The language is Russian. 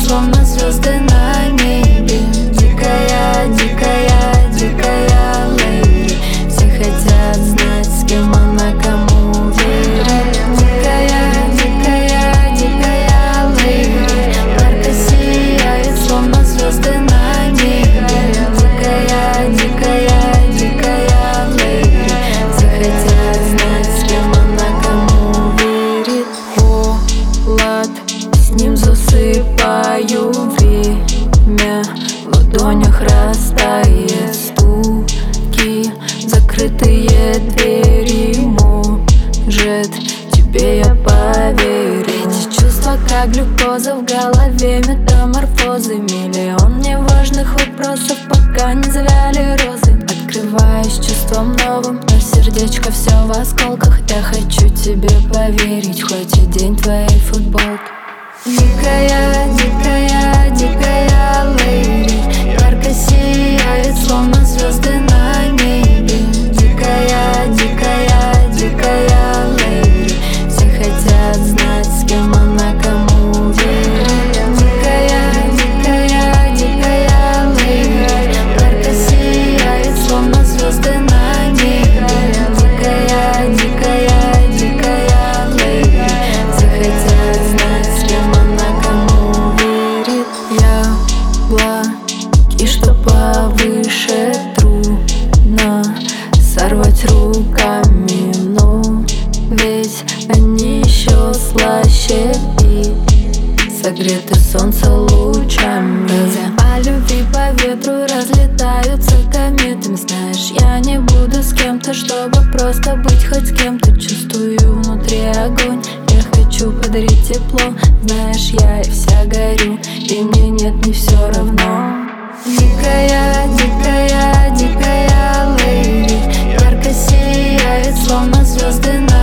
словно звезды на небе. Дикая, дикая, дикая леди. Все хотят знать, с кем она, кому верит. Дикая, дикая, дикая леди. Ярко сияет, словно звезды на небе. Дикая, дикая, дикая леди. Все хотят знать, с кем она, кому верит. Холод, с ним засыпаю время. В ладонях растает стуки, закрытые двери. Может, тебе я поверить? Чувства как глюкоза в голове, метаморфозы. Миллион неважных вопросов, пока не завяли розы. Открываюсь чувством новым, но сердечко все в осколках. Я хочу тебе поверить, хоть и день твоей футболки. Дикая, дикая, дикая леди. Ярко сияет, словно звезды на небе. Дикая, дикая, дикая леди. Все хотят знать, с кем она, кому верит. Дикая, дикая, дикая леди. Ярко сияет, словно звезды на небе. Дикая, дикая, дикая леди. Все хотят знать, с кем она, кому верит. Яблоки, что повыше, трудно сорвать руками, но ведь они еще слаще и согреты солнце лучами. О любви по ветру разлетаются кометами. Знаешь, я не буду с кем-то, чтобы просто быть хоть с кем-то. Чувствую внутри огонь, я хочу подарить тепло. Знаешь, я и вся горю, и мне нет, не все равно. Дикая, дикая, дикая леди. Ярко сияет, словно звезды на